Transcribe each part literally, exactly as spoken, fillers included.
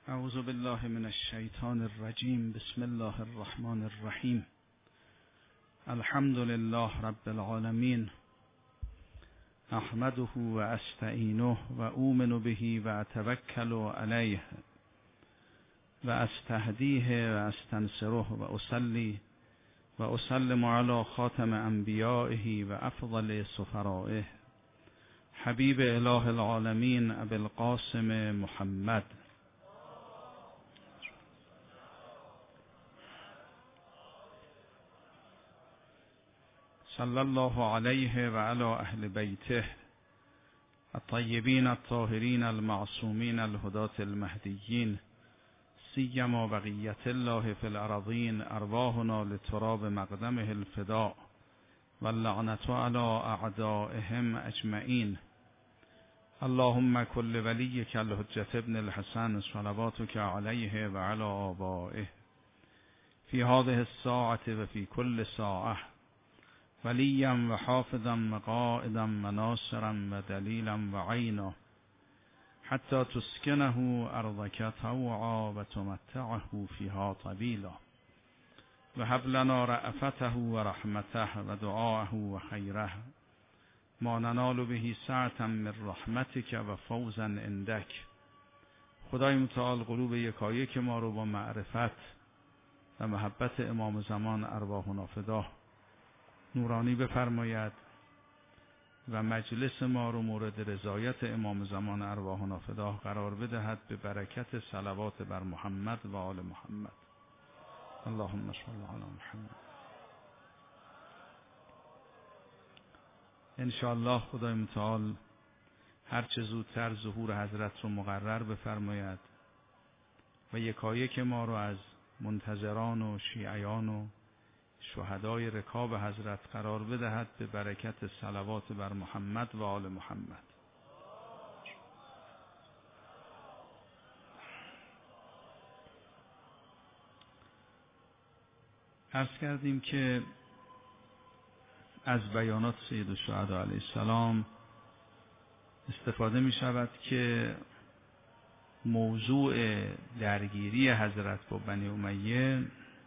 اعوذ بالله من الشیطان الرجیم. بسم الله الرحمن الرحیم. الحمد لله رب العالمین. احمده و استعینه و اؤمن به و اتوکل علیه و استهدیه و استنصره و اصلی و اسلم علی خاتم انبیائه و افضل سفرائه حبیب اله العالمین ابی القاسم محمد صلی الله علیه و علی اهل بیته الطیبین الطاهرین المعصومین الهداة المهدیین سیما بقیت الله فی الارضین ارواحنا لتراب مقدمه الفداء واللعنة علی اعدائهم اجمعین. اللهم کل ولیک الحجة ابن الحسن صلواتک علیه و علی آبائه فی هذه الساعة و فی کل ساعة ولیا و حافظا و قائدا و ناصرا و دلیلا و عینا حتی تسکنه ارضک طوعا و تمتعه فیها طویلا و هب لنا رأفته و رحمته و دعاءه و خیره ما ننال به سعة من رحمتک و فوزا عندک. خدای متعال قلوب یکایک ما رو با معرفت و محبت امام زمان ارواحنا فدا نورانی بفرماید و مجلس ما رو مورد رضایت امام زمان ارواحنا فدا قرار بدهد به برکت صلوات بر محمد و آل محمد. اللهم صل علی محمد. انشاءالله خدای متعال هر چه زودتر ظهور حضرت رو مقرر بفرماید و یکایک ما رو از منتظران و شیعیان و شهدای رکاب حضرت قرار بدهد به برکت صلوات بر محمد و آل محمد. عرض کردیم که از بیانات سید الشهدا علیه السلام استفاده می شود که موضوع درگیری حضرت با بنی امیه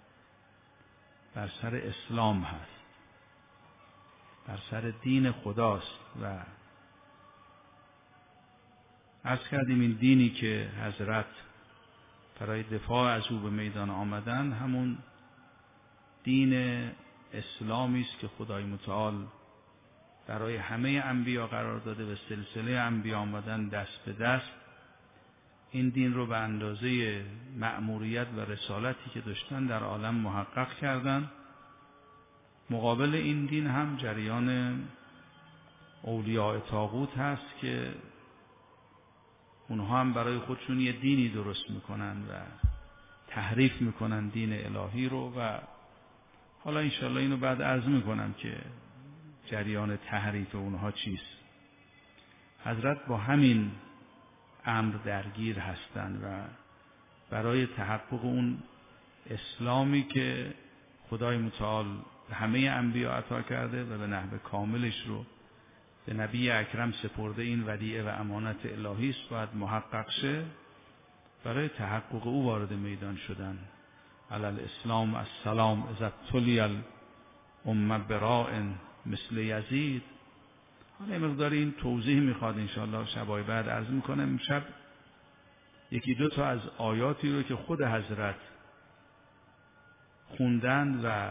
بر سر اسلام هست، بر سر دین خداست و عرض کردیم این دینی که حضرت برای دفاع از او به میدان آمدن همون دین اسلامی است که خدای متعال برای همه انبیا قرار داده و سلسله انبیا آمدن دست به دست این دین رو به اندازه مأموریت و رسالتی که داشتن در عالم محقق کردن. مقابل این دین هم جریان اولیاء طاغوت هست که اونها هم برای خودشون یه دینی درست میکنن و تحریف میکنن دین الهی رو و حالا انشالله اینو بعد عرض میکنم که جریان تحریف اونها چیست. حضرت با همین امر درگیر هستند و برای تحقق اون اسلامی که خدای متعال به همه انبیا عطا کرده و به نحو کاملش رو به نبی اکرم سپرده این ودیعه و امانت الهی است باید محقق شه. برای تحقق او وارد میدان شدن. علی الاسلام السلام اذا تلی الامه براء مثل یزید. حالا مقدار این توضیح میخواد انشاءالله شبای بعد عرض میکنم. امشب یکی دو تا از آیاتی رو که خود حضرت خوندند و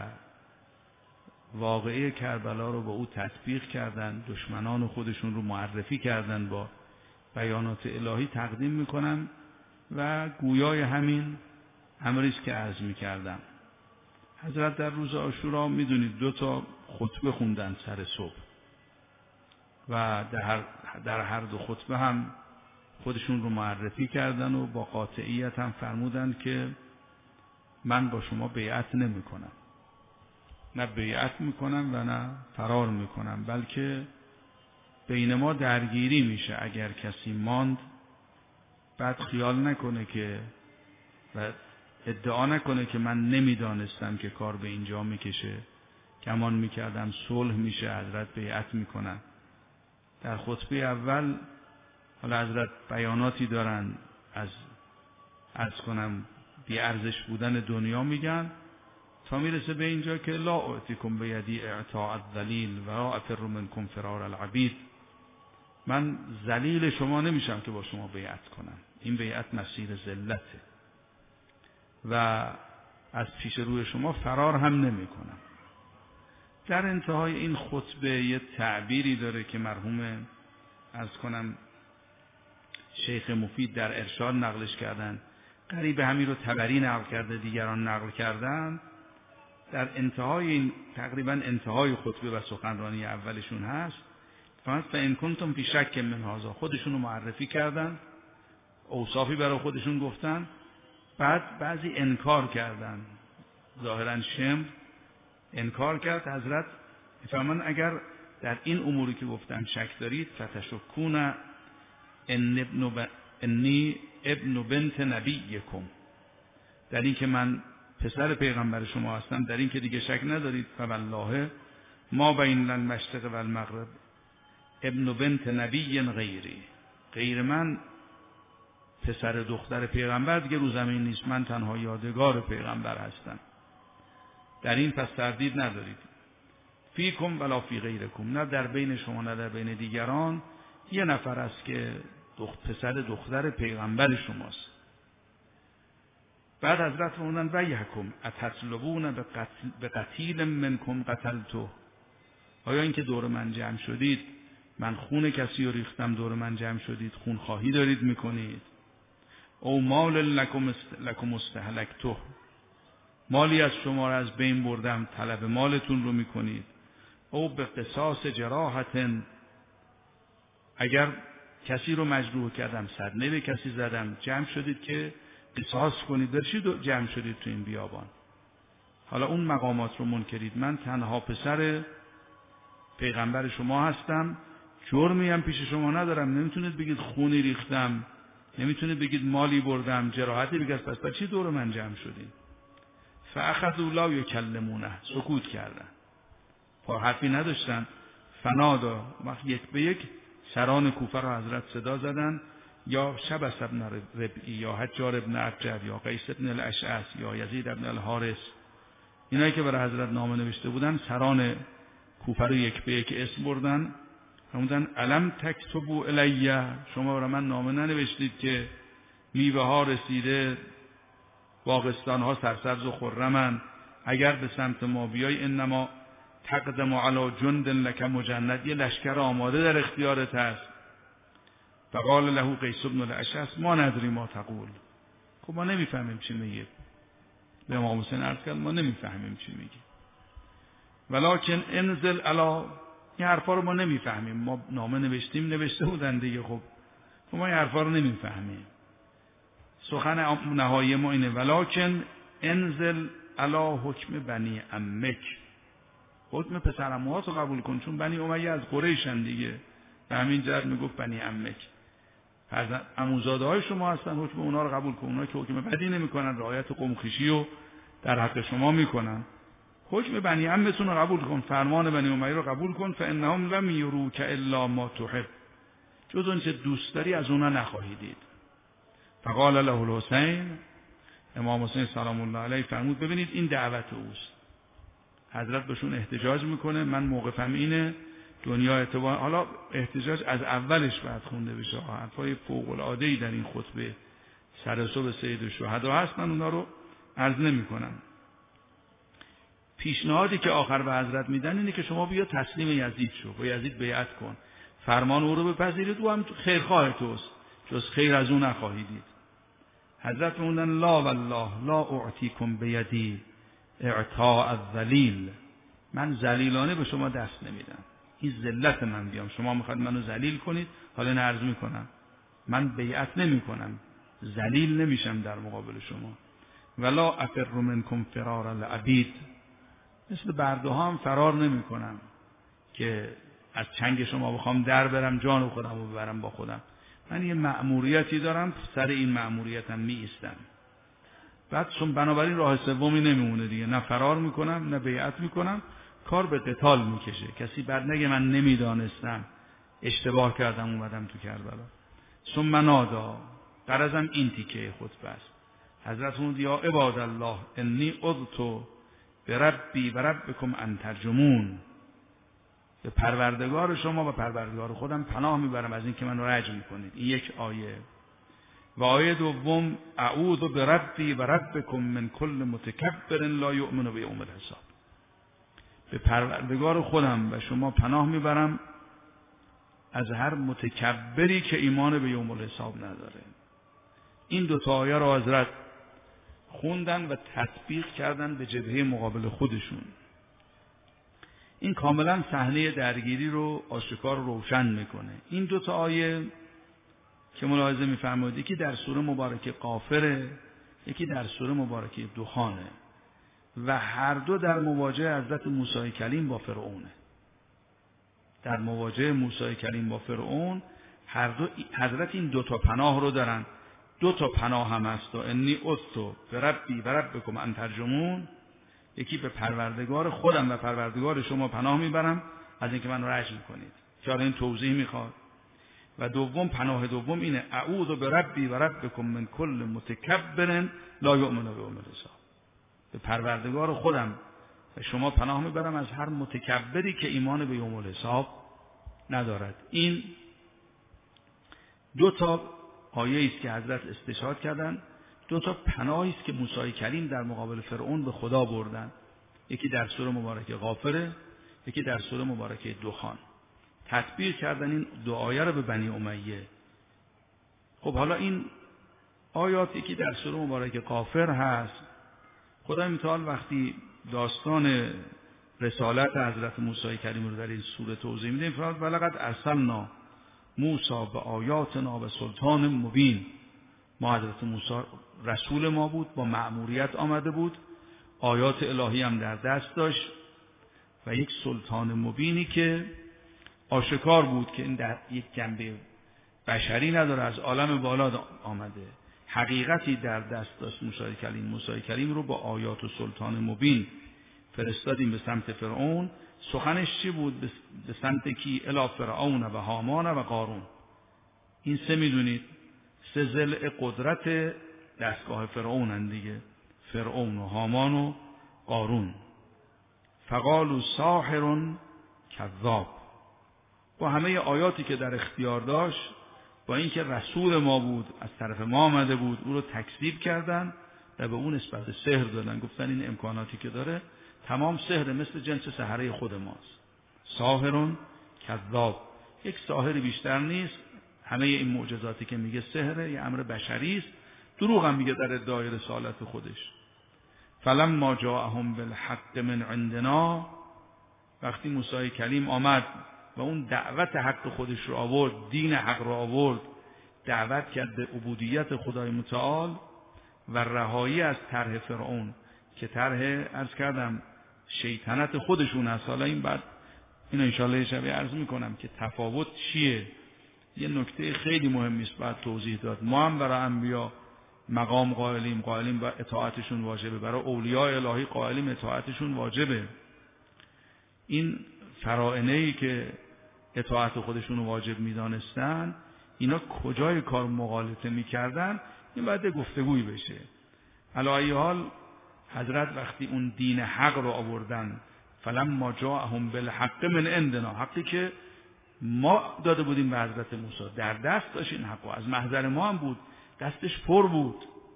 واقعه کربلا رو با او تطبیق کردند، دشمنان خودشون رو معرفی کردند با بیانات الهی تقدیم میکنم و گویای همین امری است که عرض میکردم. حضرت در روز عاشورا میدونید دو تا خطبه خوندن سر صبح و در هر, در هر دو خطبه هم خودشون رو معرفی کردن و با قاطعیت هم فرمودن که من با شما بیعت نمی کنم، نه بیعت میکنم و نه فرار میکنم، بلکه بین ما درگیری میشه. اگر کسی ماند بعد خیال نکنه که و ادعا نکنه که من نمیدانستم که کار به اینجا میکشه، گمان میکردم صلح میشه، حضرت بیعت میکنن. در خطبه اول حالا حضرت بیاناتی دارن از عرض کنم بی ارزش بودن دنیا میگن، تا میرسه به اینجا که لا اعطیکم بیدی اعطاء الذلیل و لا افر منکم فرار العبید. من ذلیل شما نمیشم که با شما بیعت کنم، این بیعت مسیر ذلته و از پیش روی شما فرار هم نمی کنم. در انتهای این خطبه یه تعبیری داره که مرحوم عرض کنم شیخ مفید در ارشاد نقلش کردن، قریب همین رو طبری نقل کرده، دیگران نقل کردن. در انتهای این تقریبا انتهای خطبه و سخنرانی اولشون هست، فقط فإن کنتم فی شک من هذا، خودشون رو معرفی کردن، اوصافی برای خودشون گفتن، بعد بعضی انکار کردن، ظاهرا شم انکار کرد. حضرت فرمان اگر در این اموری که گفتم شک دارید، فتشکون ان ابن ب... انی ابن بنت نبیکم، در این که من پسر پیغمبر شما هستم، در این که دیگه شک ندارید. فوالله ما بین المشرق و المغرب ابن بنت نبی غیری، غیر من پسر دختر پیغمبر دیگه رو زمین نیست، من تنها یادگار پیغمبر هستم، در این پس تردید ندارید. فیکم ولا فی غیرکم، نه در بین شما نه در بین دیگران یه نفر است که دخت پسر دختر پیغمبر شماست. بعد حضرت فرمودن و یحکم اتطلبون به قتیل منکم قتلته، آیا این که دور من جمع شدید، من خون کسی رو ریختم، دور من جمع شدید، خون خواهی دارید میکنید؟ او مال لکم لکم استهلکته، مالی از شما را از بین بردم، طلب مالتون رو میکنید؟ او به قصاص جراحت، اگر کسی رو مجروح کردم، صدمه به کسی زدم، جمع شدید که قصاص کنید، برشید جمع شدید تو این بیابان. حالا اون مقامات رو منکرید، من تنها پسر پیغمبر شما هستم، جرمی هم پیش شما ندارم، نمیتونید بگید خونی ریختم، نمیتونید بگید مالی بردم، جراحتی بگید، پس بچی دور من جمع شدید؟ فاخذوا لا یکلمونه، سکوت کردن، پا حرفی نداشتن. فنادا، وقت یک به یک سران کوفه را حضرت صدا زدن، یا شبس ابن ربعی یا حجار ابن عجب یا قیس ابن الاشعث یا یزید ابن الحارث، اینایی که برای حضرت نامه نوشته بودن، سران کوفه رو یک به یک اسم بردن، فرمودن الم تکتبوا الیه، شما برای من نامه ننوشتید که میوه ها رسیده، باغستان ها سرسبز و خرمن، اگر به سمت ما بیای انما تقدم علی جند لک مجند، یه لشکر آماده در اختیارت هست. فقال له قیس بن الاشعث ما ندری ما تقول، خب ما نمیفهمیم چی میگه. به امام حسین عرض کرد ما نمیفهمیم چی میگه، ولکن انزل علی، این حرفا رو ما نمیفهمیم، ما نامه نوشتیم، نوشته بودن دیگه، خب ما این حرفا رو نمیفهمیم. سخن نهایی ما اینه ولکن انزل علی حکم بنی عمک، حکم پسر عموهات رو قبول کن، چون بنی امیه از قریشن دیگه، به همین جهت میگفت بنی عمک، عموزاده های شما هستن، حکم اونا رو قبول کن، اونا که حکم بدی نمیکنن، رعایت قوم خویشی رو در حق شما میکنن، حکم بنی عمتون رو قبول کن، فرمان بنی امیه رو قبول کن. فانهم لم یروک الا ما تحب، جز اون چه دوست داری از اونا نخواهی دید. فقال له الحسین، امام حسین سلام الله علیه فرمود ببینید این دعوت اوست، حضرت بهشون احتجاج میکنه، من موقفم اینه، دنیا اعتبار، حالا احتجاج از اولش بعد خونده بشه، حرفای فوق العاده ای در این خطبه سر صبح سید الشهدا هست، من اونا رو عرض نمیکنم. پیشنهادی که آخر به حضرت میدن اینه که شما بیا تسلیم یزید شو، با یزید بیعت کن، فرمان او رو بپذیرید، او هم خیرخواه توست، جز خیر از او نخواهید. حضرت موندن لا والله لا اعطیکم بیدی اعطاء الذلیل، من ذلیلانه به شما دست نمیدم، این ذلت من بیام، شما میخواد منو ذلیل کنید، حالا نه عرض میکنم من بیعت نمی کنم، ذلیل نمیشم در مقابل شما. ولا افر منکم فرار العبید، مثل برده ها هم فرار نمی کنم که از چنگ شما بخوام در برم، جان خودم رو ببرم با خودم، من یه مأموریتی دارم، سر این مأموریتم می ایستم. بعد چون بنابراین راه سومی نمیمونه دیگه، نه فرار میکنم نه بیعت میکنم، کار به قتال میکشه، کسی بعد نگه من نمیدانستم اشتباه کردم اومدم تو کربلا. ثم نادا، غرضم این تیکه خطبه است، حضرت فرمود یا عباد الله انی عذت بربی و ربکم ان ترجمون، به پروردگار شما و پروردگار خودم پناه میبرم از این که من رجم کنید. این یک آیه. و آیه دوم اعوذ بربی و ربکم من کل متکبر لا یؤمن بیوم الحساب، به پروردگار خودم و شما پناه میبرم از هر متکبری که ایمان به یوم الحساب نداره. این دو تا آیه را حضرت خوندن و تطبیق کردن به جبهه مقابل خودشون. این کاملا صحنه درگیری رو آشکار روشن میکنه. این دو تا آیه که ملاحظه میفرمایید یکی در سوره مبارکه غافره، یکی در سوره مبارکه دخانه و هر دو در مواجهه حضرت موسی کلیم با فرعونه. در مواجهه موسی کلیم با فرعون هر دو حضرت این دو تا پناه رو دارن. دو تا پناه هم هست و انی عذت بربی و ربکم ان ترجمون، یکی به پروردگار خودم و پروردگار شما پناه میبرم از اینکه من رجم کنید که این توضیح میخواد. و دوم پناه دوم اینه اعوذ بربی و ربکم من کل متکبر لا یؤمن بیوم الحساب، به پروردگار خودم و شما پناه میبرم از هر متکبری که ایمان به یوم الحساب ندارد. این دو تا آیه است که حضرت استشهاد کردند، دو تا پناهی است که موسی کلیم در مقابل فرعون به خدا بردن. یکی در سوره مبارکه غافره، یکی در سوره مبارکه دخان. تطبیق کردن این دو آیه رو به بنی امیه. خب حالا این آیاتی که در سوره مبارکه غافر هست، خدای متعال وقتی داستان رسالت حضرت موسی کلیم رو در این سوره توضیح میده، فرمود ولقد ارسلنا موسی به آیاتنا و سلطان مبین، ما حضرت موسی رسول ما بود، با مأموریت آمده بود، آیات الهی هم در دست داشت و یک سلطان مبینی که آشکار بود که این در یک جنبه بشری نداره، از عالم بالا آمده، حقیقتی در دست داشت. موسی کلیم موسی کلیم رو با آیات و سلطان مبین فرستادیم به سمت فرعون. سخنش چی بود؟ به سمت کی؟ الی فرعون و هامان و قارون. این سه میدونید سه ضلع قدرت دستگاه فرعون هن دیگه، فرعون و هامان و قارون. فقالوا ساحر کذاب، با همه آیاتی که در اختیار داشت، با اینکه رسول ما بود، از طرف ما آمده بود، او رو تکذیب کردن و به اون نسبت سحر دادن. گفتن این امکاناتی که داره تمام سحر، مثل جنس سحره خود ماست. ساحر کذاب، یک ساحر بیشتر نیست. همه این معجزاتی که میگه سحر یه امر بشری است، دروغ هم میگه در ادعای رسالت خودش. فلما جاءهم بالحق من عندنا، وقتی موسی کلیم آمد و اون دعوت حق خودش رو آورد، دین حق رو آورد، دعوت کرد به عبودیت خدای متعال و رهایی از طرح فرعون که طرح عرض کردم شیطنت خودشون هست. حالا این بعد این انشاءالله شبیه عرض میکنم که تفاوت چیه. یه نکته خیلی مهمی است بعد توضیح داد. ما هم برای انبیا مقام قائلیم، قائلیم و اطاعتشون واجبه. برای اولیاء الهی قائلیم، اطاعتشون واجبه. این فرائنه‌ای که اطاعت خودشون واجب میدانستن، اینا کجای کار مغالطه میکردن، این باید گفتگویی بشه. علی ای حال حضرت وقتی اون دین حق رو آوردن، فلما جاءهم بالحق من عندنا، حقی که ما داده بودیم به حضرت موسی، در دست داشت این حق و از محضر ما هم بود، دستش پر بود.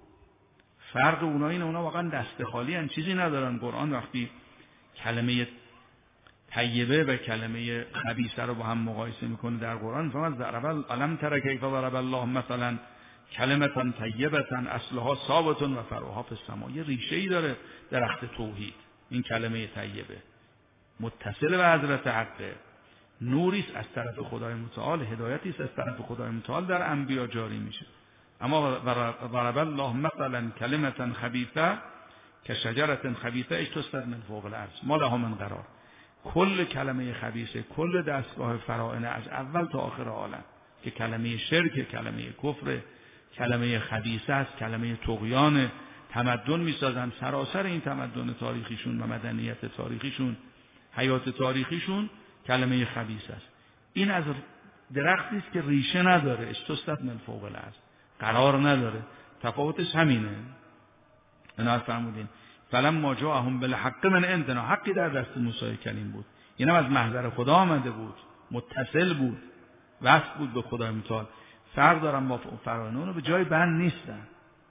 فرق اونها اینه، اونها واقعا دست خالی ان، چیزی ندارن. قرآن وقتی کلمه طیبه و کلمه خبیثه رو با هم مقایسه میکنه در قرآن، فرمود ضرب الم تر کیف ضرب الله مثلا کلمه طیبه اصلها ثابت و فرعها فی السماء. یه ریشه‌ای داره درخت توحید، این کلمه طیبه متصل به حضرت حقه، نوری است از طرف خدای متعال، هدایتی است از طرف خدای متعال در انبیا جاری میشه. اما ضرب الله مثلا کلمه خبیثه کشجره خبیثه اجتثت من فوق الارض ما لها من قرار. کل کلمه خبیثه، کل دستگاه فرائنه از اول تا آخر عالم که کلمه شرک، کلمه کفر، کلمه خبیثه است، کلمه طغیان، تمدن میسازن. سراسر این تمدن تاریخیشون و مدنیت تاریخیشون، حیات تاریخیشون کلمه خبیثه است. این از درختی است که ریشه نداره، اجتثت من فوق الارض، قرار نداره. تفاوتش همینه. اینا فرمودین فلما جاءهم بالحق من عندنا، حقی در دست موسی کلیم بود، اینم از محضر خدا آمده بود، متصل بود، وصل بود به خدای متعال. فرق دارن با فرعونون، به جای بند نیستن.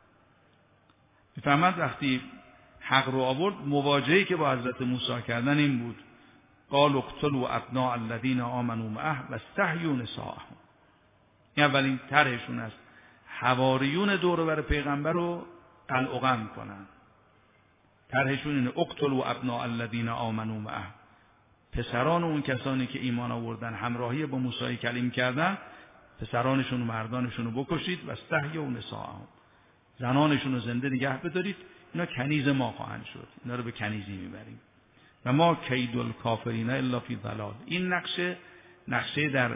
میفهمد وقتی حق رو آورد، مواجهه‌ای که با حضرت موسی کردن این بود قال اقتلوا ابناء الذين آمنوا معه واستحيوا نساءهم. این اولین طرحشون است، حواریون دور و بر پیغمبر رو قلع و قم کنن. طرحشون اینه اقتلوا ابناء الذين آمنوا معه، پسران اون کسانی که ایمان آوردن همراهی با موسی کلیم کردن، پسرانشون و مردانشون رو بکشید و استحیوا نساءهم، زنانشون رو زنده نگه بدارید، اینا کنیز ما خواهند شد، اینا رو به کنیزی میبریم. و ما کید الکافرین الا فی ضلال. این نقشه نقشه در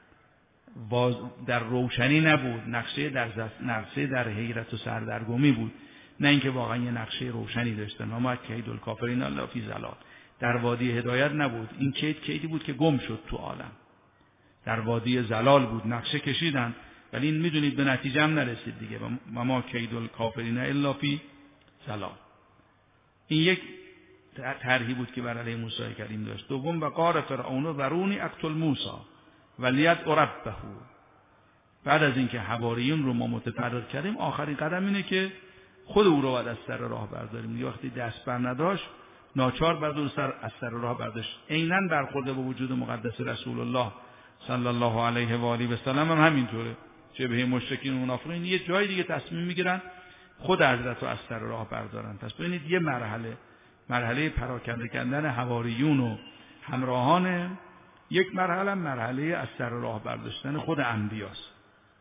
باز در روشنی نبود، نقشه در نقشه در حیرت و سردرگمی بود، نه اینکه واقعا یه نقشه روشنی داشتن. ما کید الکافرین الا فی ضلال، در وادی هدایت نبود، این کید کیدی بود که گم شد تو عالم، در وادی ضلال بود، نقشه کشیدن ولی این میدونید به نتیجه هم نرسید دیگه. و ما کید الکافرین الا فی ضلال. این یک طرحی بود که بر علیه موسی کلیم داشت. دوم و قال فرعون ذرونی اقتل موسی ولیدع ربه. بعد از اینکه حواریون رو ما متفرق کردیم، آخرین قدم اینه که خود او رو باید از سر راه برداریم. یه وقتی دست بر نداشت، ناچار بر دور سر از سر راه برداشت. عیناً برخورده با وجود مقدس رسول الله صلی الله علیه و آله و سلم هم همینطوره. جبهه مشرکین و منافقین یه جای دیگه تصمیم میگیرن خود حضرت رو از سر راه بردارن. پس ببینید یه مرحله مرحله پراکنده کردن حواریون و همراهان، یک مرحله مرحله از سر راه برداشتن خود انبیاست.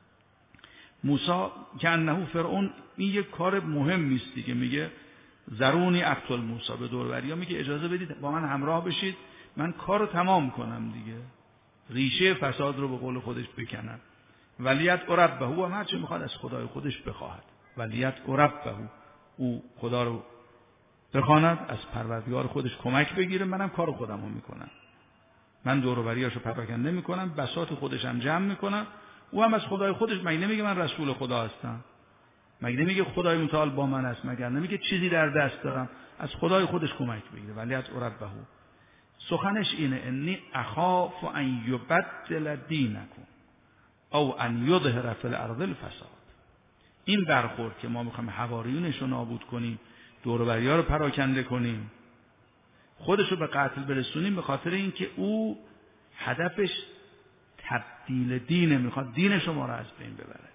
موسی که انه فرعون، این یک کار مهم نیستی که میگه ذرونی اقتل موسی، به دوربریا میگه اجازه بدید با من همراه بشید، من کارو تمام کنم دیگه، ریشه فساد رو به قول خودش بکنم. ولیدع ربه، و هر چه میخواد از خدای خودش بخواهد. ولیدع ربه، او خدا رو بخواند، از پروردگار خودش کمک بگیره، منم کار خودم رو میکنم، من دور و بریاشو پراکنده میکنم، بساط خودش هم جمع میکنم، او هم از خدای خودش. مگه نمیگه من رسول خدا هستم؟ مگه نمیگه خدای متعال با من است؟ مگر نمیگه چیزی در دست دارم؟ از خدای خودش کمک بگیره. ولیدع ربه. سخنش اینه انی اخاف ان یبدل دینکم او ان یظهر فی الارض الفساد. این برخورد که ما میخوایم حواریونش رو نابود کنیم، دور و بریا رو پراکنده کنیم، خودش رو به قتل برسونیم، به خاطر اینکه او هدفش تبدیل دینه، میخواد دین شما رو از بین ببره.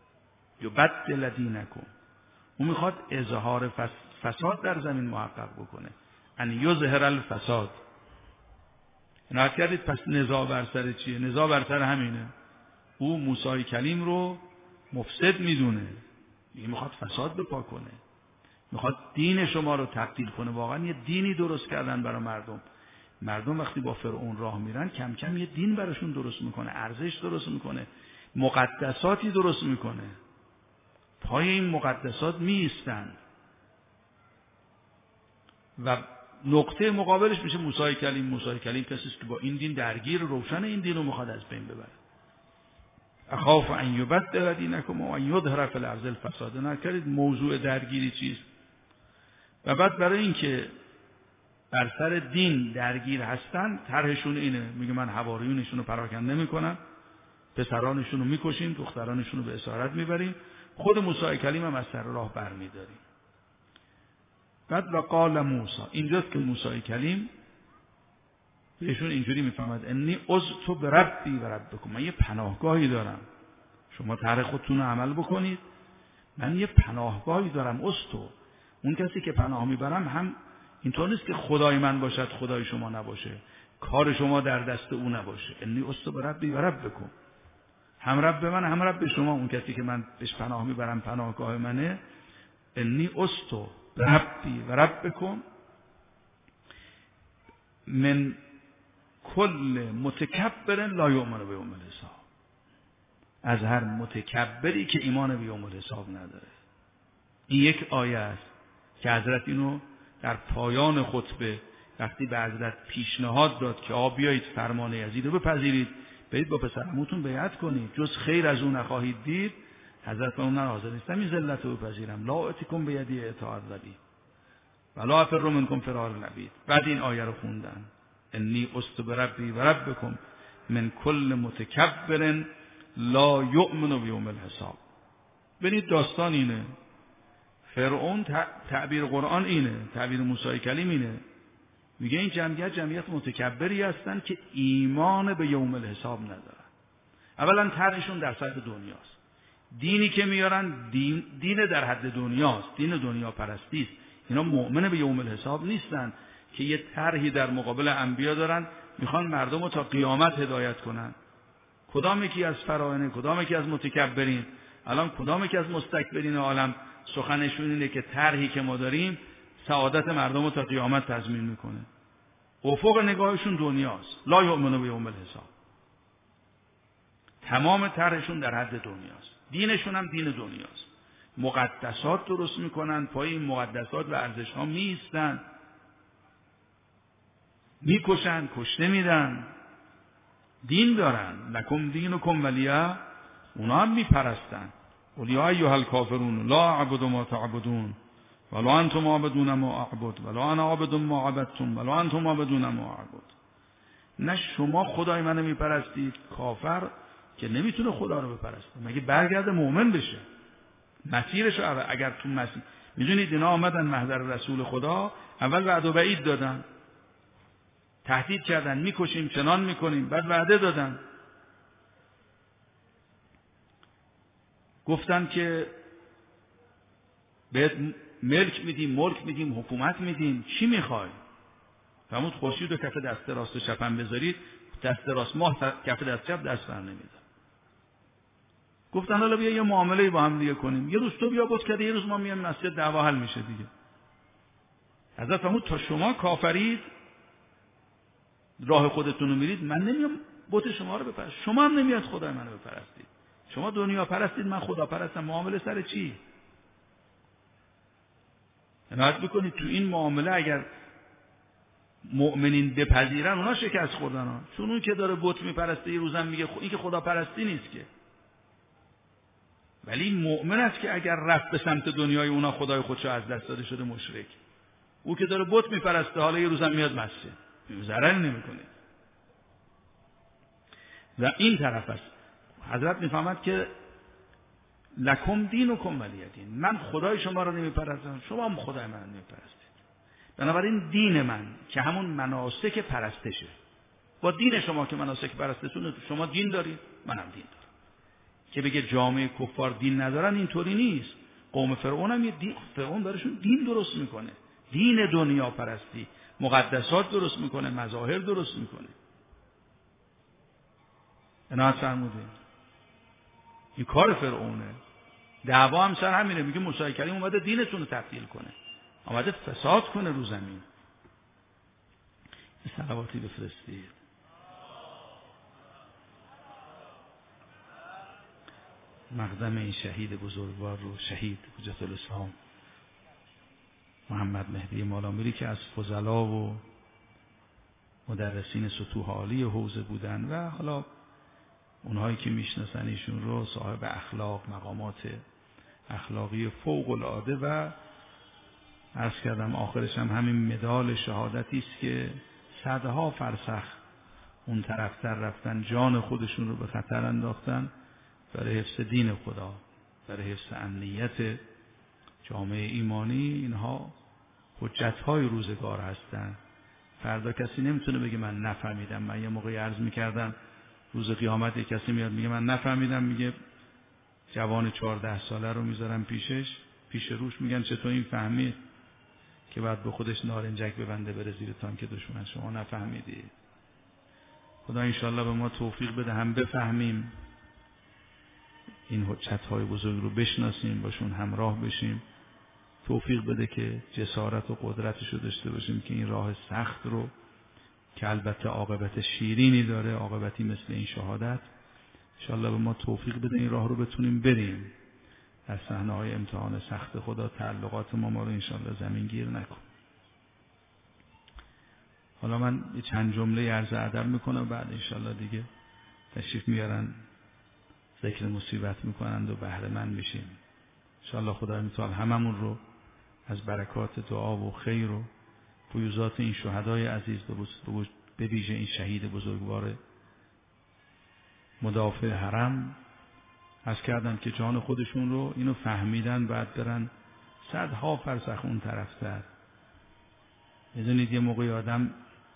یبدل دینکم، او میخواد اظهار فساد در زمین محقق بکنه. ان یظهر الفساد. نهایت کردید پس نزاع بر سر چیه؟ نزاع بر سر همینه. او موسی کلیم رو مفسد میدونه، میخواد فساد بپا کنه، میخواد دین شما رو تبدیل کنه. واقعا یه دینی درست کردن برای مردم. مردم وقتی با فرعون راه میرن، کم کم یه دین براشون درست میکنه، ارزش درست میکنه، مقدساتی درست میکنه، پای این مقدسات میایستن و نقطه مقابلش میشه موسی کلیم. موسی کلیم کسی است که با این دین درگیر، روشن این دین رو میخواد از بین ببره. اخاف ان یبدل دینکم و ان یظهر فی الارض الفساد. نکردید موضوع درگیری چیست؟ و بعد برای اینکه بر سر دین درگیر هستن، طرحشون اینه، میگه من حواریونشون رو پراکنده میکنم، پسرانشون رو میکشیم، دخترانشون رو به اسارت میبریم، خود موسی کلیم هم از سر راه برمیداریم. بعد و قال موسی، اینجاست که موسی کلیم بهشون اینجوری میفهمد انی عذت بربی و ربکم، من یه پناهگاهی دارم، شما طرح خودتون رو عمل بکنید، من یه پناهگاهی دارم. عذتو، اون کسی که پناه میبرم هم اینطور نیست که خدای من باشد خدای شما نباشه، کار شما در دست او نباشه. انی عذت بربی و ربکم، هم رب من هم رب شما. اون کسی که من بهش پناه میبرم پناهگاه منه. انی عذت بربی و ربکم من کل متکبر لا یؤمن بیوم الحساب، از هر متکبری که ایمان به یوم الحساب نداره. این یک آیه است که حضرت اینو در پایان خطبه وقتی به حضرت پیشنهاد داد که آ بیایید فرمان یزید رو بپذیرید، برید با پسرعموتون بیعت کنید، جز خیر از اون نخواهید دید، حضرت اون حاضر نیستم این ذلت رو بپذیرم. لا اتیکم بیدی اطاعت ذبی ولا افر منکم فرار العبید. بعد این آیه رو خوندن انی است بربی و ربکم من کل متکبر لا یؤمن بیوم الحساب. ببینید داستان اینه، فرعون تعبیر قرآن اینه، تعبیر موسی کلیم اینه، میگه این جمعیت جمعیت متکبری هستن که ایمان به یوم الحساب ندارن. اولا طرحشون در سطح دنیاست، دینی که میارن دین, دین در حد دنیاست، دین دنیا پرستی است. اینا مؤمن به یوم الحساب نیستن که یه طرحی در مقابل انبیا دارن میخوان مردم رو تا قیامت هدایت کنن. کدام یکی از فراعنه، کدام یکی از متکبرین، الان کدام یکی از مستکبرین عالم سخنشون اینه که طرحی که ما داریم سعادت مردم رو تا قیامت تضمین میکنه. افق نگاهشون دنیاست، لا یؤمنون بیوم الحساب. تمام طرحشون در حد دنیاست، دینشون هم دین دنیاست. مقدسات درست میکنن، پای این مقدسات و ارزش ها میستن، میکشن، کشته میدن، دین دارن. لکم دینکم ولیه، اونا هم میپرستن. قل یا ایها الکافرون لا اعبد ما تعبدون ولا انتم عابدون ما اعبد ولا انا عابد ما عبدتم ولا انتم عابدون ما اعبد. نه شما خدای منو میپرستید، کافر که نمیتونه خدا رو بپرسته، مگه برگرده مؤمن بشه مسیرش. اگر تو مسیر میدونید اینا آمدن محضر رسول خدا، اول وعده و وعید دادن، تهدید کردن میکشیم چنان میکنیم، بعد وعده دادن، گفتن که بهت ملک میدیم، ملک میدیم، حکومت میدیم، چی میخوای؟ فرمود خورشید رو کف دست راست چپم بذارید، دست راست ماه کف دست چپ دست بر نمیده. گفتن حالا بیا یه معامله با هم دیگه کنیم، یه روز تو بیا بت کرده، یه روز ما میایم مسجد، دعوا حل میشه دیگه. حضرت فرمود تا شما کافرید راه خودتون رو میرید، من نمیام بت شما رو بپرستم، شما هم نمیاد خدای منو بپرستید. شما دنیا پرستید، من خدا پرستم، معامله سر چی؟ عنایت بکنید تو این معامله اگر مؤمنین بپذیرن اونا شکست خوردن ها. چون اون که داره بت میپرسته یه روزم میگه این که خدا پرستی نیست که، ولی مؤمن است که اگر رفت به سمت دنیای اونا خدای خودشو از دست داده شده مشرک. او که داره بت میپرسته حالا یه روزم میاد مسجد، ضرری نمیکنه. و این طرف است حضرت میفهمد که لکم دینکم ولی دین، من خدای شما رو نمیپرستم، شما هم خدای من رو نمیپرستید. بنابراین دین من که همون مناسک پرستشه، با دین شما که مناسک پرستشونه، شما دین دارید منم دین دارم. که بگه جامعه کفار دین ندارن اینطوری نیست. قوم فرعون هم یه دین، فرعون براشون دین درست میکنه، دین دنیا پرستی، مقدسات درست میکنه، مظاهر درست میکنه. عنایت فرموده این کار فرعونه. دعوا هم سر همینه، میگه موسی کلیم اومده دینتون رو تبدیل کنه، اومده فساد کنه رو زمین. صلواتی بفرستید. مقدم این شهید بزرگوار رو، شهید حجت الاسلام محمد مهدی مالامیری که از فضلا و مدرسین سطوح عالی حوزه بودن و حالا اونهایی که میشناسن ایشون رو صاحب اخلاق، مقامات اخلاقی فوق العاده و عرض کردم آخرش هم همین مدال شهادتی است که صدها فرسخ اون طرفتر رفتن، جان خودشون رو به خطر انداختن برای حفظ دین خدا، برای حفظ امنیت جامعه ایمانی. اینها حجت‌های روزگار هستن. فردا کسی نمیتونه بگه من نفهمیدم. من یه موقعی عرض میکردم روز قیامت یک کسی میاد میگه من نفهمیدم، میگه جوان چهارده ساله رو میذارم پیشش، پیش روش میگن چطور این فهمید، که بعد به خودش نارنجک ببنده بره زیر تانک دشمن. شما نفهمیدید. خدا انشالله به ما توفیق بده هم بفهمیم، این حجت‌های بزرگ رو بشناسیم، باشون همراه بشیم، توفیق بده که جسارت و قدرتش رو داشته باشیم که این راه سخت رو که البته عاقبت شیرینی داره، عاقبتی مثل این شهادت، انشالله به ما توفیق بده این راه رو بتونیم بریم. در صحنه‌های امتحان سخت خدا تعلقات ما ما رو انشالله زمین گیر نکن. حالا من یه چند جمله عرض ادب میکنم، بعد انشالله دیگه تشریف میارن ذکر مصیبت میکنند و بهره مند میشیم. انشاءالله خدای متعال هممون رو از برکات دعا و خیر و فیوزات این شهدای عزیز به ویژه این شهید بزرگوار مدافع حرم از کردن که جان خودشون رو اینو فهمیدن بعد برن صدها فرسخ اون طرفتر. میدونید یه موقعی آدم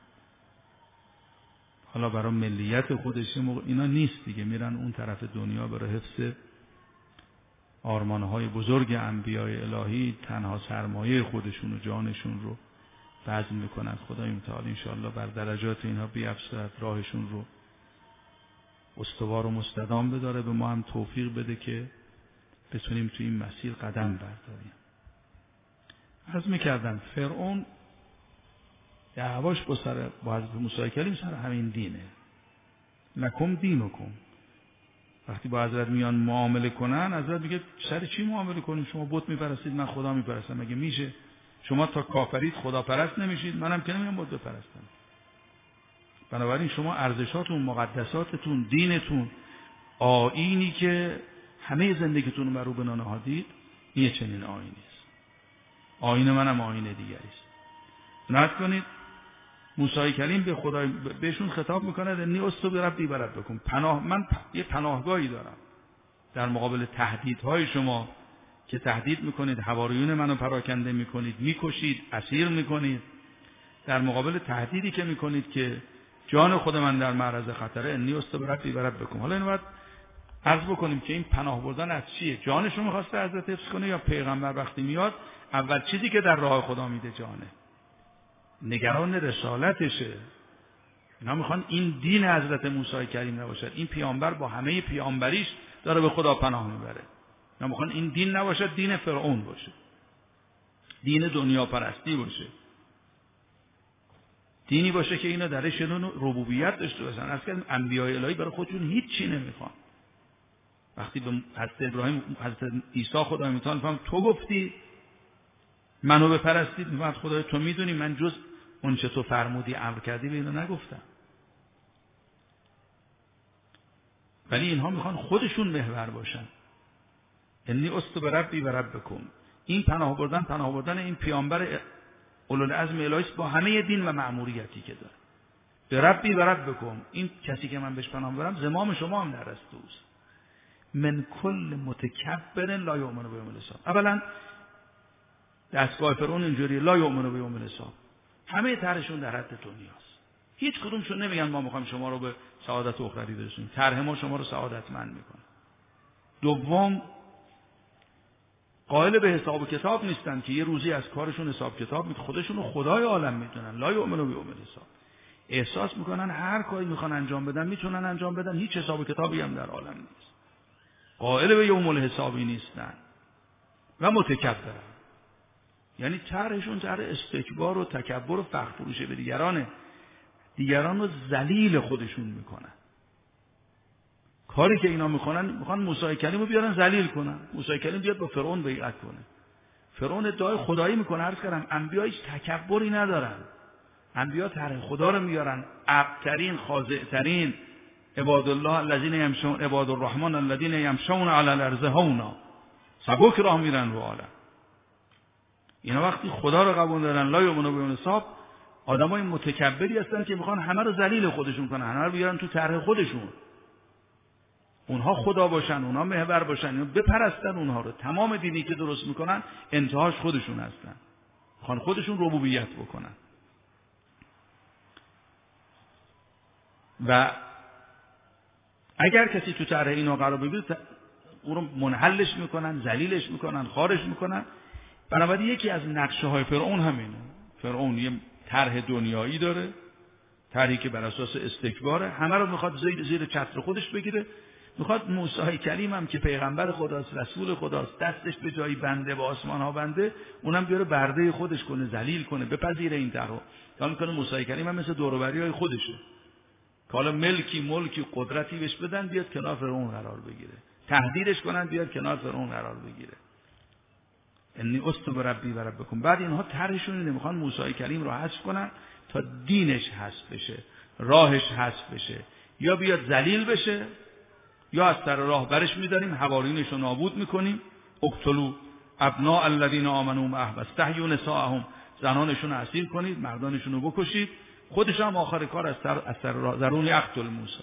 حالا برای ملیت خودش موقع اینا نیست دیگه، میرن اون طرف دنیا برای حفظ آرمانهای بزرگ انبیای الهی، تنها سرمایه خودشون و جانشون رو بذل میکنن. خدای متعال انشاءالله بر درجات اینها بیفزاید، راهشون رو استوار و مستدام بداره، به ما هم توفیق بده که بتونیم توی این مسیر قدم برداریم. عرض میکردم فرعون دعواش با سر با حضرت موسی کلیم سر همین دینه. لکم دینکم. وقتی با حضرت میان معامله کنن، حضرت میگه سر چی معامله کنیم؟ شما بت میپرستید، من خدا میپرستم. مگه میشه؟ شما تا کافرید خدا پرست نمیشید، منم که نمیام بت بپرستم. بنابراین شما ارزشاتون، مقدساتتون، دینتون، آیینی که همه زندگیتون رو بر او بنا نهادید، این چنین آیینی است. آیین منم آیین دیگری است. نهاد کنید موسی کلیم به خدای بهشون خطاب میکنه انی استو بربی بربکم، پناه من یه پناهگاهی دارم در مقابل تهدیدهای شما که تهدید میکنید، حواریون منو پراکنده میکنید، میکشید، اسیر میکنید. در مقابل تهدیدی که میکنید که جان خود من در معرض خطره، انی استو بربی بربکم. حالا اینو باید عرض بکنیم که این پناه بردن از چیه؟ جانشو میخواسته حضرت حفظ کنه یا پیغمبر وقتی میاد اول چیزی که در راه خدا میده جانه؟ نگران رسالتشه. اینا میخوان این دین حضرت موسی کریم نباشد. این پیامبر با همه پیامبریش داره به خدا پناه میبره. اینا میخوان این دین نباشد، دین فرعون باشه، دین دنیا پرستی باشه، دینی باشه که اینا درش ربوبیت داشته باشن. اصلا انبیای الهی برای خودشون هیچ چی نمیخوان. وقتی به حضرت ابراهیم، حضرت عیسی خدا میتونه میفهم تو گفتی منو بپرستید، میگه خدای تو میدونی من جز اون چه تو فرمودی امر کردی به اینو نگفتم. ولی اینها میخوان خودشون محور باشن. انی استو بربی و ربکم. این پناه بردن پناه بردن این پیامبر اولوالعزم الهی با همه دین و مأموریتی که داره. به ربی و ربکم، این کسی که من بهش پناه برم زمام شما هم در دست اوست. من کل متکبر لا یؤمن بیوم الحساب. اولا دستگاه فرعون اینجوری لا یؤمن بیوم الحساب، همه طرحشون در حد دنیاست. هیچ کدومشون نمیگن ما میخوایم شما رو به سعادت اخروی برسونیم. طرح ما شما رو سعادتمند میکنه. دوم، قائل به حساب و کتاب نیستن که یه روزی از کارشون حساب کتاب میکنن، خودشون رو خدای عالم میدونن. لا یؤمن بیوم الحساب. احساس میکنن هر کاری میخوان انجام بدن میتونن انجام بدن، هیچ حساب و کتابی هم در عالم نیست. قائل به یوم الحسابی نیستن و متکبرن. یعنی طرحشون طرح استکبار و تکبر و فخر فروشه به دیگرانه. دیگران رو ذلیل خودشون میکنن. کاری که اینا میکنن، میخوان موسی کلیم رو بیارن ذلیل کنن. موسی کلیم بیاد با فرعون بیعت کنه. فرعون ادعای خدایی میکنه. عرض کردم انبیا هیچ تکبری ندارن. انبیا طرح خدا رو میارن. ابترین، خاضعترین عباد الله الذين يمشون عباد الرحمن الذين يمشون على الارض هونا، سبک راه میرن رو عالم. اینا وقتی خدا رو قبول دارن لا یؤمن بیوم الحساب، آدمای متکبری هستن که میخوان همه رو ذلیل خودشون کنن، همه رو بیارن تو طرح خودشون. اونها خدا باشن، اونها محور باشن، بپرستن اونها رو. تمام دینی که درست میکنن انتهاش خودشون هستن. میخوان خودشون ربوبیت بکنن. و اگر کسی تو طرح اینا قرار بگیره اون رو منحلش میکنن، ذلیلش میکنن، خارش میکنن. بنابراین یکی از نقشه های فرعون همینه. فرعون یه طرح دنیایی داره، طرحی که بر اساس استکباره، همه رو میخواد زیر زیر چتر خودش بگیره. میخواد موسی کلیم هم که پیغمبر خداست، رسول خداست، دستش به جایی بنده، به آسمان ها بنده، اونم بیاره برده خودش کنه، ذلیل کنه، بپذیره این طرحو. تا میکنه موسی کلیم هم مثل دور و بری های خودشه. که حالا ملکی ملکی قدرتی بهش بدن بیاد کنار فرعون قرار بگیره، تهدیدش کنن بیاد کنار فرعون قرار بگیره. انی استو بربی و ربکم. بعد اینها طرحشون اینه، میخوان موسی کلیم رو حذف کنن تا دینش حذف بشه، راهش حذف بشه، یا بیاد ذلیل بشه یا از سر راه برش می‌داریم، حوارینش رو نابود می‌کنیم. اقتلوا ابناء الذین آمنوا معه واستحیوا نساءهم، زنانشون رو اسیر کنید، مردانشون رو بکشید. خودش هم آخر کار از سر از سر راه ضرون یقتل موسی.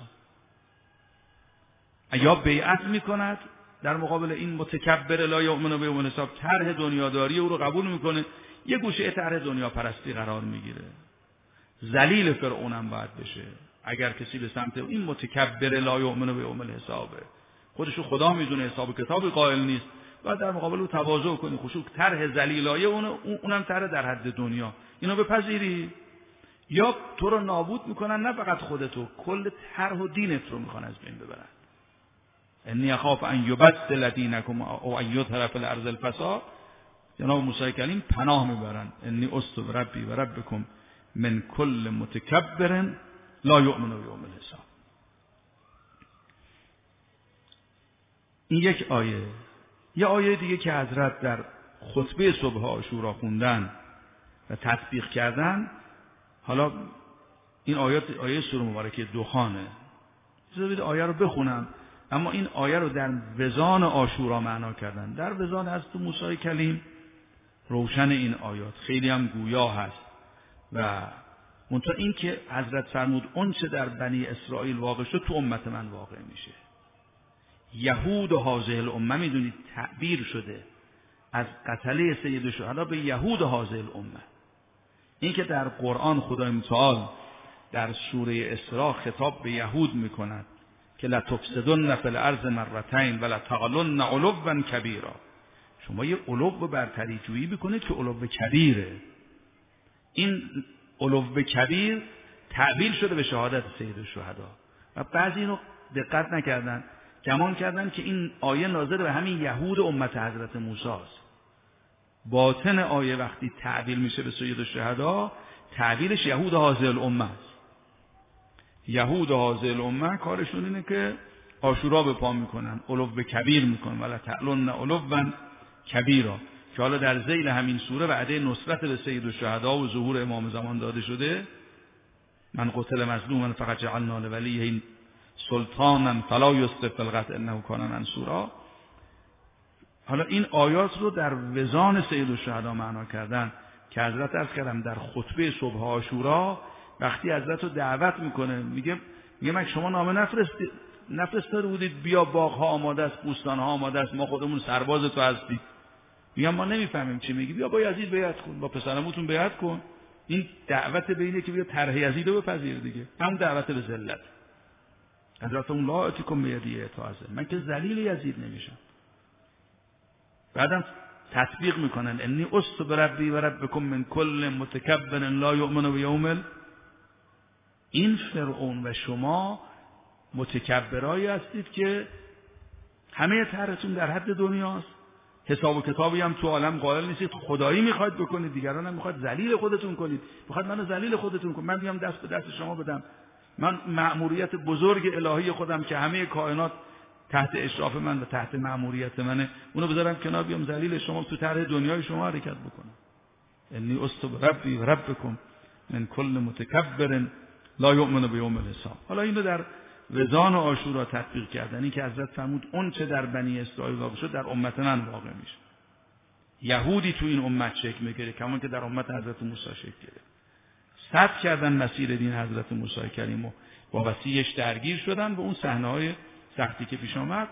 یا بیعت میکند در مقابل این متکبر لا یؤمن بیوم الحساب، طرح دنیاداری او رو قبول میکنه، یه گوشه طرح دنیا پرستی قرار میگیره. ذلیل فرعون هم باید بشه اگر کسی به سمت این متکبر لا یؤمن بیوم الحساب، خودشو خدا میدونه، حساب کتابی قائل نیست، باید در مقابل او تواضع کنی، خشوع. طرح ذلیلایه اون اونم طرح در حد دنیا، اینو بپذیری یا تو رو نابود میکنن، نه فقط خودتو، کل طرح و دینت رو میخوان از بین ببرن. انی اخاف ان یبدل دینکم او ان یظهر فی الارض الفساد. جناب موسی کلیم پناه میبرن، انی اعوذ بربی و ربکم من کل متکبر لا یؤمن بیوم الحساب. این یک آیه. یه آیه دیگه که حضرت در خطبه صبح عاشورا خوندن و تطبیق کردن، حالا این آیات آیه سوره مبارکه دخانه، بذارید آیه رو بخونم، اما این آیه رو در وزان عاشورا معنا کردن. در وزان هست تو موسی کلیم روشن این آیات، خیلی هم گویا هست و منتها این که حضرت فرمود اون چه در بنی اسرائیل واقع شد تو امت من واقع میشه. یهود و هذه الامه، میدونید تعبیر شده از قتله سید الشهدا به یهود و هذه الامه. این که در قرآن خدای متعال در سوره اسراء خطاب به یهود میکند که لتفسدن فی الارض مرتین و لتعلن علوا کبیرا، شما یه علو برتری جویی بکنید که علو کبیره. این علو کبیر تعبیر شده به شهادت سید الشهدا و بعضی اینو دقت نکردن، گمان کردن که این آیه ناظر به همین یهود امت حضرت موسی است. باطن آیه وقتی تعبیر میشه به سید الشهدا، تعبیرش یهود هذه الامه است. یهود هذه الامه کارشون اینه که عاشورا به پا میکنن، علو کبیر میکنن، ولا تعلن علوا کبیرا، که حالا در ذیل همین سوره وعده نصرت به سید الشهدا و ظهور امام زمان داده شده. من قتل مظلوما فقد جعلنا لولیه سلطانا فلا یسرف فی القتل انه کان منصورا. حالا این آیات رو در وزان سید الشهدا معنا کردن که حضرت عرض کردم در خطبه صبح عاشورا وقتی حضرت رو دعوت میکنه، میگه میگه من شما نامه نفرستی نفرستاده بودید بیا باغ‌ها آماده است، بوستان‌ها آماده است، ما خودمون سرباز تو هستیم. میگم ما نمیفهمیم چی میگی، بیا با یزید بیعت کن، با پسرموتون بیعت کن. این دعوت به اینه که بیا طرح یزید رو بپذیر دیگه، همون دعوت به ذلت. حضرت اون لا اتیکم بیدیه تعزه، من که ذلیل یزید نمیشم. بعدم تطبیق میکنن انی اعوذ بربی و ربکم من کل متکبر لا یؤمن بیوم. این فرعون و شما متکبرایی هستید که همه طرحتون در حد دنیاست، حساب و کتابی هم تو عالم قائل نیستید، خدایی میخواید بکنید، دیگران هم میخواید ذلیل خودتون کنید، میخواید منو ذلیل خودتون کنید، من میام دست به دست شما بدم، من مأموریت بزرگ الهی خودم که همه کائنات تحت اشراف من و تحت مأموریت منه، اونو بذارم کنار، بیام ذلیل شما تو طرح دنیای شما حرکت بکنم. انی اعوذ بربی و ربکم من کل متکبر لا یؤمن بیوم الحساب. حالا اینو در وزان و عاشورا تطبیق کردن، این که حضرت فرمود اون چه در بنی اسرائیل واقع شد در امت من واقع میشه. یهودی تو این امت شکل میگیره کمان که در امت حضرت موسی شکل گرفت. سد کردن مسیر دین حضرت موسی کریم و با وسیعش درگیر شدن به اون صحنه‌های سختی که پیش آمد.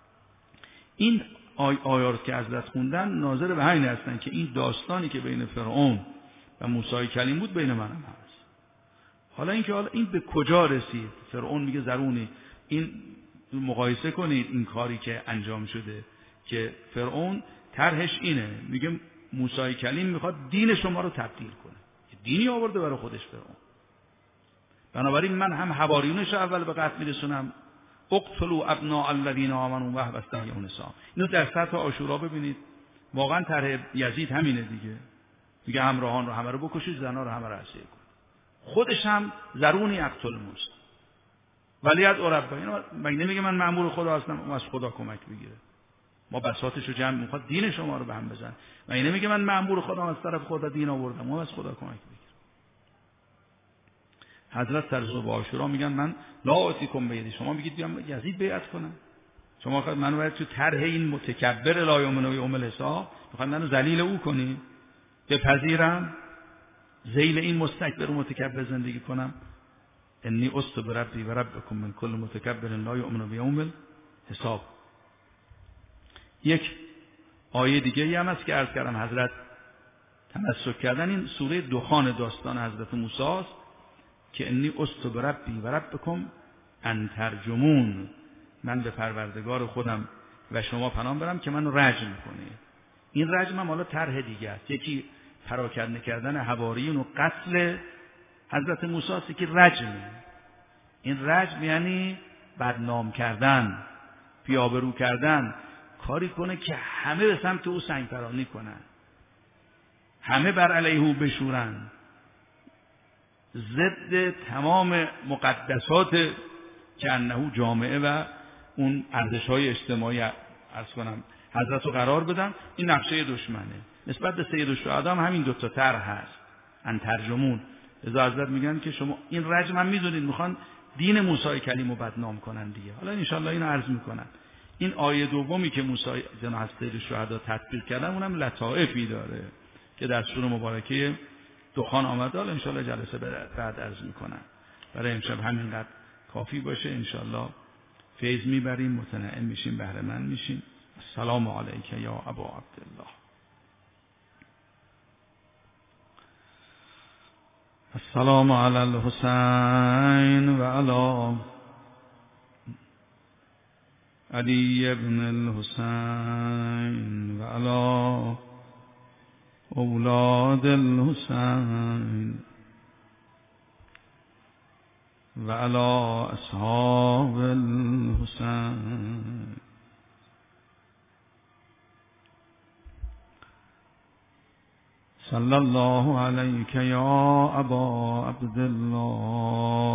این آی آیات که حضرت خوندن ناظر به همین هستن که این داستانی که بین فرعون و موسی کلیم بود بین منم هست. حالا اینکه حالا این به کجا رسید؟ فرعون میگه زرونی. این مقایسه کنید این کاری که انجام شده که فرعون طرحش اینه، میگه موسی کلیم میخواد دین شما رو تبدیل کنه، دینی آورده برای خودش فرعون. بنابراین من هم حواریونش اول به قتل میرسونم، اقتلوا ابناء الذین آمنوا معه واستحیوا نساءهم. اینو در سطح عاشورا ببینید، واقعا طرح یزید همینه دیگه، میگه همراهان رو همه رو بکشید، زنا رو همه رو اسیر کنید. خودش هم زرونی یقتل موسی ولی از ربه، اینو مگه نمیگه من مأمور خدا هستم، اون از خدا کمک بگیره، ما بساطش رو جمع میخواد دین شما رو به هم بزن، مگه نمیگه من مأمور خدا از طرف خدا دین آوردم، اون از خدا کمک بگیره. حضرت در صبح عاشورا میگن من لا آتیکم بیدی، شما میگید بیام یزید بیعت کنم، شما خواهد منو باید تو طرح این متکبر لا یؤمن بیوم الحساب میخواید منو ذلیل او کنی؟ بپذیرم ذیل این مستکبر و متکبر زندگی کنم؟ انی عصت بربی و ربکم من کل متکبر لا یؤمن بیوم الحساب. یک آیه دیگه هم هست که عرض کردم حضرت تمسک کردن، این سوره دخان داستان حضرت موسی است که انی عصت بربی و ربکم ان ترجمون، من به پروردگار خودم و شما پناه برم که منو رجم کنه. این رجم هم حالا طرح دیگه است، یکی پراکنده کردن حواریون و قتل حضرت موسی است که رجم. این رجم یعنی بدنام کردن، بی‌آبرو کردن، کاری کنه که همه به سمت او سنگ‌پرانی کنن، همه بر علیه او بشورن، ضد تمام مقدسات که انه جامعه و اون ارزش‌های اجتماعی عرض کنم حضرت رو قرار بدن. این نقشه دشمنه. نسبت به سید الشهدا هم همین دو تا طرح هست، ان ترجمون. لذا حضرت میگن که شما این رجم هم میدونید میخوان دین موسی کلیم رو بدنام کنن دیگه. حالا ان شاءالله اینو عرض میکنن. این آیه دومی که موسی جناب سید الشهدا تطبیق کردن اونم لطائفی داره که در سوره مبارکه دخان آمده. حالا ان شاءالله جلسه بعد عرض میکنن. برای امشب همینقدر کافی باشه. ان شاءالله فیض میبریم، متنعم میشیم، بهره مند میشیم. السلام علیک یا ابا عبدالله. السلام علی الحسین و علی علی ابن الحسین و علی اولاد الحسین و علی اصحاب الحسین. صلی الله علیک یا ابا عبدالله